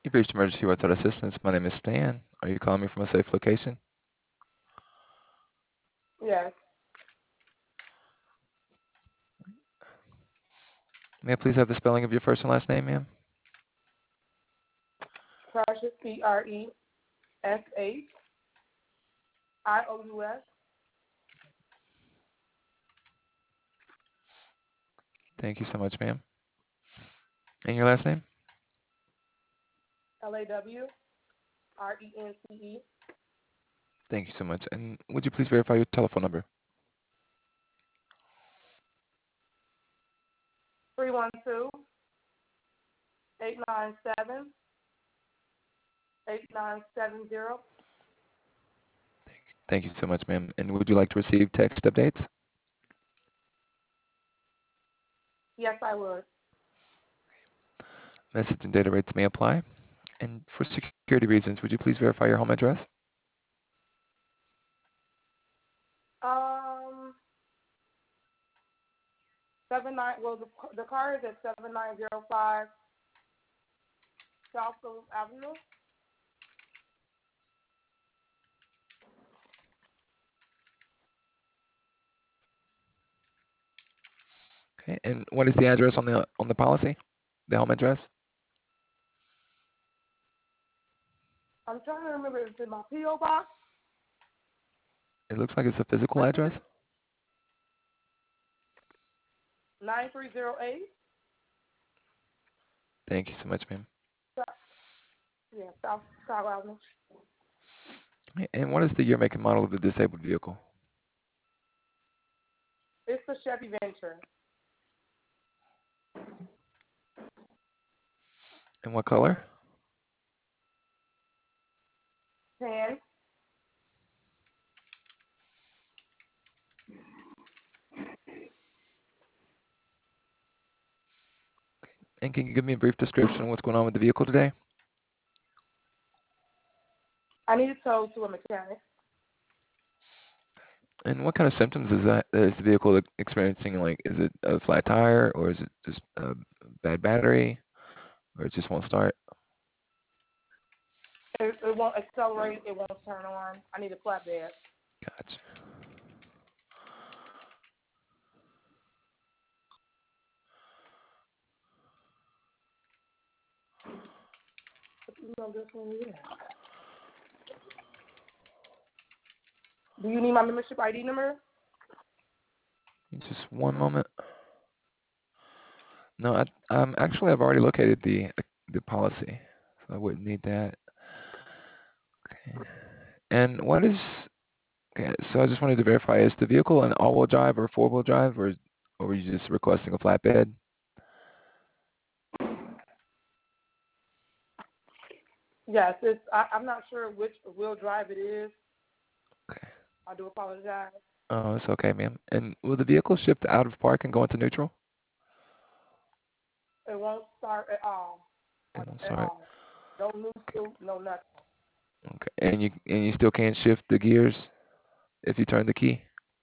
You've reached Emergency Roadside Assistance. My name is Stan. Are you calling me from a safe location? Yes. May I please have the spelling of your first and last name, ma'am? Precious, PreshIous. Thank you so much, ma'am. And your last name? LAWRENCE. Thank you so much. And would you please verify your telephone number? 312-897-8970. Thank you so much, ma'am. And would you like to receive text updates? Yes, I would. Message and data rates may apply. And for security reasons, would you please verify your home address? Um, 79. Well, the car is at 7905 South Phillips Avenue. Okay. And what is the address on the policy? The home address? I'm trying to remember. It's in my PO box. It looks like it's a physical I think address. it's 9308. Thank you so much, ma'am. Yeah, South Avenue. Okay, and what is the year, make, and model of the disabled vehicle? It's the Chevy Venture. And what color? 10. And can you give me a brief description of what's going on with the vehicle today? I need it towed to a mechanic. And what kind of symptoms is the vehicle experiencing? Like, is it a flat tire, or is it just a bad battery, or it just won't start? It won't accelerate. It won't turn on. I need a flatbed. Gotcha. You know this one, yeah. Do you need my membership ID number? Just one moment. No, actually I've already located the policy, so I wouldn't need that. Okay. And what is okay? So I just wanted to verify: is the vehicle an all-wheel drive or four-wheel drive, or were you just requesting a flatbed? Yes, I'm not sure which wheel drive it is. Okay. I do apologize. Oh, it's okay, ma'am. And will the vehicle shift out of park and go into neutral? It won't start at all. It won't At start. all. No neutral, no nothing. Okay. And you still can't shift the gears if you turn the key?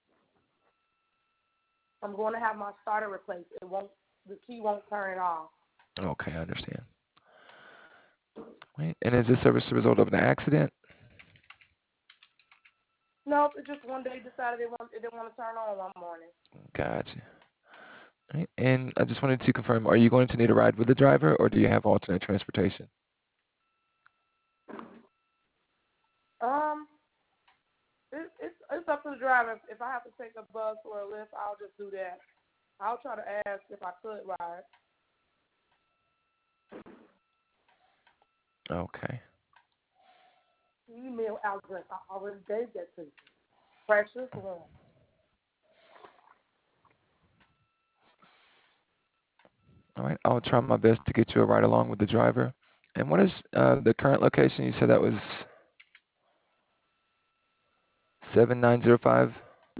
I'm going to have my starter replaced. The key won't turn it off. Okay, I understand. Wait, and is this service the result of an accident? No, it just one day decided it didn't want to turn on one morning. Gotcha. Right. And I just wanted to confirm, are you going to need a ride with the driver, or do you have alternate transportation? Um, it's up to the driver. If I have to take a bus or a lift, I'll just do that. I'll try to ask if I could ride. Okay. Email address. I already gave that to you. Precious one. All right. I'll try my best to get you a ride along with the driver. And what is the current location? You said that was 7905?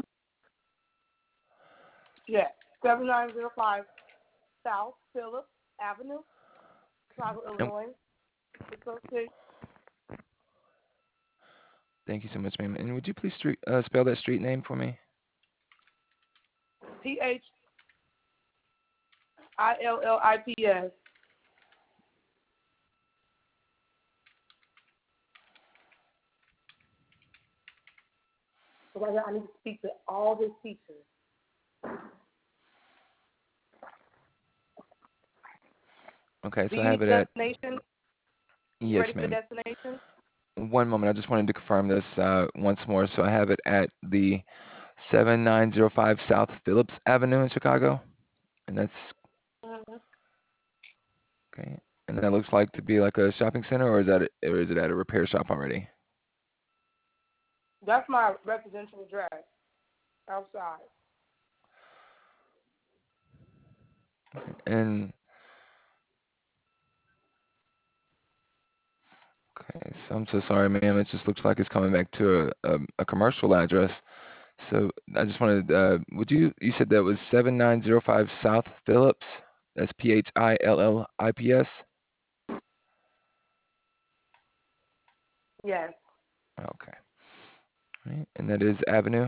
Yeah, 7905 South Phillips Avenue, Chicago, And Illinois. 606. thank you so much, ma'am. And would you please spell that street name for me? THILLIPS. Right here, I need to speak to all his teachers. Okay, Do so I you need have the it at, destination? You yes, ready for the ma'am. destination? One moment, I just wanted to confirm this once more. So I have it at the 7905 South Phillips Avenue in Chicago, and that's Mm-hmm. okay. And that looks like to be like a shopping center, or is it at a repair shop already? That's my residential address outside. And okay, so I'm so sorry, ma'am. It just looks like it's coming back to a commercial address. So I just wanted, you said that was 7905 South Phillips? That's Phillips? Yes, Okay. Right. And that is Avenue?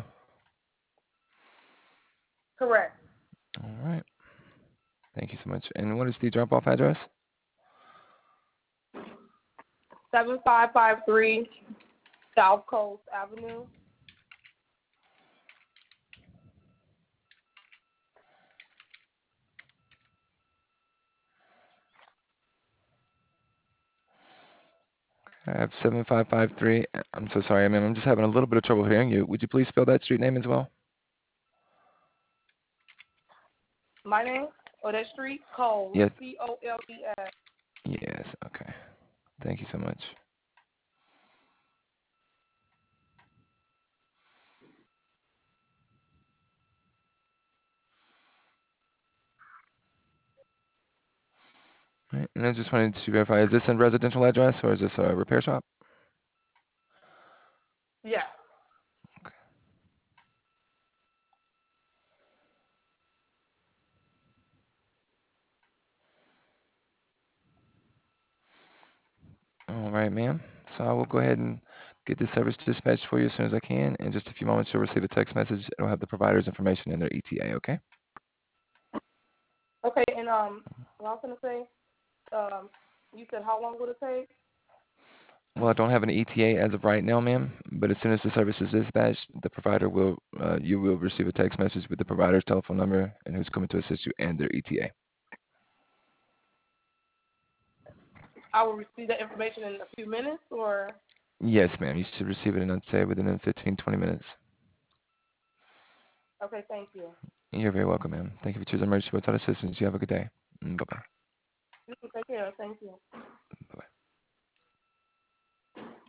correct. All right. Thank you so much. And what is the drop-off address? 7553 South Coast Avenue. I have 7553. I'm so sorry, ma'am. I'm just having a little bit of trouble hearing you. Would you please spell that street name as well? My name? Or that street? Coles. Yes. Coles. Yes. Okay. Thank you so much. Right. And I just wanted to verify, is this a residential address or is this a repair shop? Yeah. All right, ma'am. So I will go ahead and get this service dispatched for you as soon as I can. In just a few moments, you'll receive a text message. It'll have the provider's information and their ETA, okay? Okay, and what I was gonna say, you said how long would it take? Well, I don't have an ETA as of right now, ma'am, but as soon as the service is dispatched, the provider will, you will receive a text message with the provider's telephone number and who's coming to assist you and their ETA. I will receive that information in a few minutes, or Yes, ma'am. You should receive it in, I'd say, within 15, 20 minutes. okay, thank you. You're very welcome, ma'am. Thank you for choosing Emergency Roadside Assistance. You have a good day. Bye-bye. You can take care. Thank you.